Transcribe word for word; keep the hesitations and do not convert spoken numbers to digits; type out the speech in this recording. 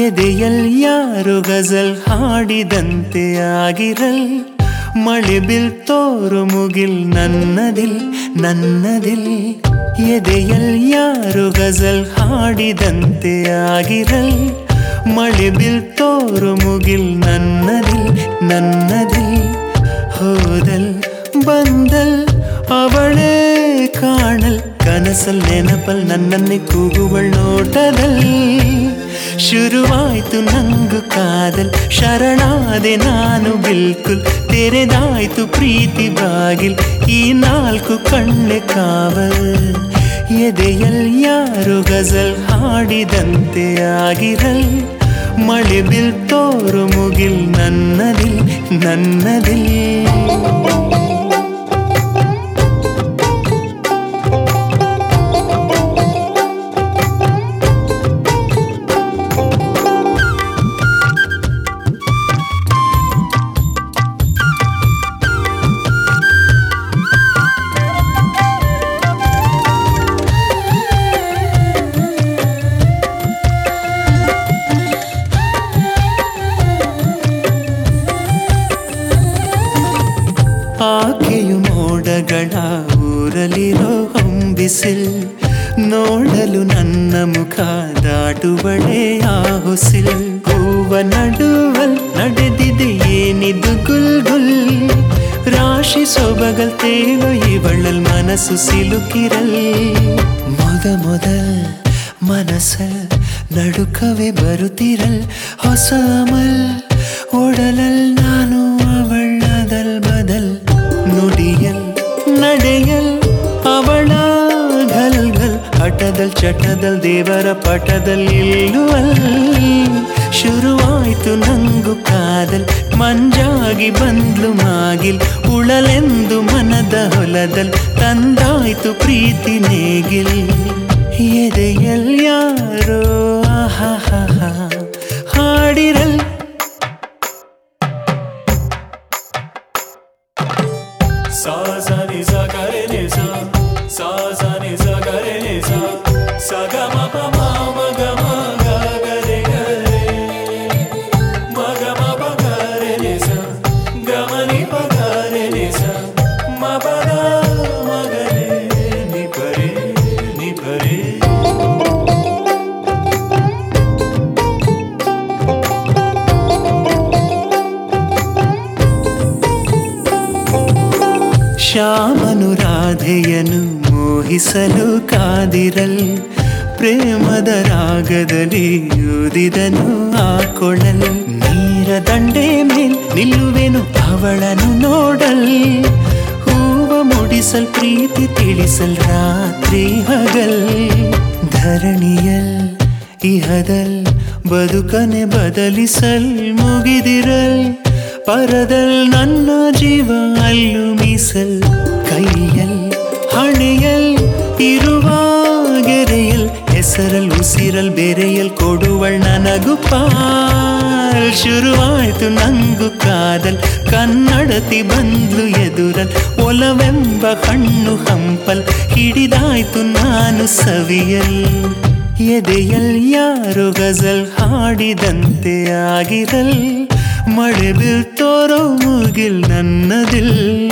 ಎದೆಯಲ್ ಯಾರು ಗಜಲ್ ಹಾಡಿದಂತೆ ಆಗಿರಲ್ ಮಳೆ ಬಿಲ್ ತೋರು ಮುಗಿಲ್ ನನ್ನದಿಲ್ ನನ್ನದಿಲ್ ಎದೆಯಲ್ ಯಾರು ಗಜಲ್ ಹಾಡಿದಂತೆ ಆಗಿರಲ್ ಮಳೆ ಬಿಲ್ ತೋರು ಮುಗಿಲ್ ನನ್ನದಿಲ್ ನನ್ನದಿಲ್ ಹೋದಲ್ ಬಂದಲ್ ಅವಳೇ ಕಾಣಲ್ ಕನಸಲ್ ನೆನಪಲ್ ನನ್ನನ್ನೇ ಕೂಗುವಳ್ ನೋಟದಲ್ಲಿ ಶುರುವಾಯ್ತು ನಂಗು ಕಾದಲ್ ಶರಣಾದೆ ನಾನು ಬಿಲ್ಕುಲ್ ತೆರೆದಾಯ್ತು ಪ್ರೀತಿ ಬಾಗಿಲ್ ಈ ನಾಲ್ಕು ಕಣ್ಣೆ ಕಾವಲ್ ಎದೆಯಲ್ ಯಾರು ಗಜಲ್ ಹಾಡಿದಂತೆ ಆಗಿರಲ್ ಮಳೆ ಬಿಲ್ ತೋರು ಮುಗಿಲ್ ನನ್ನದಿಲ್ ನನ್ನದಿಲ್ ಆಕೆಯು ಮೋಡಗಳ ಊರಲಿರೋ ಹೊಂಬಿಸಿಲ್ ನೋಡಲು ನನ್ನ ಮುಖ ದಾಟುವಳೆ ಆ ಹೊಸಿಲ್ ಹೂವ ನಡುವಲ್ ನಡೆದಿದೆ ಏನಿದು ಗುಲ್ ಗುಲ್ ರಾಶಿ ಸೊಬಗಲ್ ತೇಲೋ ಇವಳಲ್ ಮನಸ್ಸು ಸಿಲುಕಿರಲ್ ಮೊದ ಮೊದಲ್ ಮನಸ್ಸಲ್ ನಡುಕವೇ ಬರುತ್ತಿರಲ್ ಹೊಸ ಅಮಲ್ ಓಡಲಲ್ ನಾನು ಅವಳದಲ್ ಬದಲ್ ನುಡಿಯಲ್ ನಡೆಯಲ್ ಅವಳ ಘಲ್ ಘಲ್ ಹಠದಲ್ ಚಟದಲ್ ದೇವರ ಪಟದಲ್ಲಿ ಇಲ್ಲುವಲ್ ಶುರುವಾಯ್ತು ನಂಗು ಕಾದಲ್ ಮಂಜಾಗಿ ಬಂದ್ಲು ಮಾಗಿಲ್ ಉಳಲೆಂದು ಮನದ ಹೊಲದಲ್ ತಂದಾಯ್ತು ಪ್ರೀತಿ ನೇಗಿಲ್ ಎದೆಯಲ್ ಯಾರೋ ಆಹಾ ಹಾಡಿರಲ್ सा सा नि सा गा रे नि सा सा सा नि सा गा रे नि सा सा गा ma pa ma ma ga ma ga ga re ga re ma ga ma pa ga re ni sa ga ma ni pa ga re ni sa ma pa ga ma ga re ni pa re ni pa re ಶ್ಯಾಮನು ರಾಧೆಯನು ಮೋಹಿಸಲು ಕಾದಿರಲ್ ಪ್ರೇಮದ ರಾಗದಲ್ಲಿ ಯೂದಿದನು ಆ ಕೊಳಲ್ ನೀರ ದಂಡೆ ಮೇಲ್ ನಿಲ್ಲುವೆನು ಅವಳನು nodal ಹೂವ ಮುಡಿಸಲ್ ಪ್ರೀತಿ ತಿಳಿಸಲ್ ರಾತ್ರಿ ಹಗಲ್ ಧರಣಿಯಲ್ ಇಹದಲ್ ಬದುಕನೆ ಬದಲಿಸಲ್ ಮುಗಿದಿರಲ್ ಪರದಲ್ ನನ್ನ ಜೀವ ಅಲ್ಲು ಮೀಸಲ್ ಕೈಯಲ್ ಹಣೆಯಲ್ ಇರುವ ಗೆರೆಯಲ್ ಹೆಸರಲ್ ಉಸಿರಲ್ ಬೇರೆಯಲ್ ಕೊಡುವಳ್ ನನಗು ಪಾಲ್ ಶುರುವಾಯ್ತು ನಂಗು ಕಾದಲ್ ಕನ್ನಡತಿ ಬಂದ್ಲು ಎದುರಲ್ ಒಲವೆಂಬ ಕಣ್ಣು ಹಂಪಲ್ ಹಿಡಿದಾಯ್ತು ನಾನು ಸವಿಯಲ್ ಎದೆಯಲ್ ಯಾರು ಗಜಲ್ ಹಾಡಿದಂತೆ ಆಗಿರಲ್ ಮಳೆ ಬಿಲ್ ತೋರೋ ಮುಗಿಲ್ ನನ್ನದಿಲ್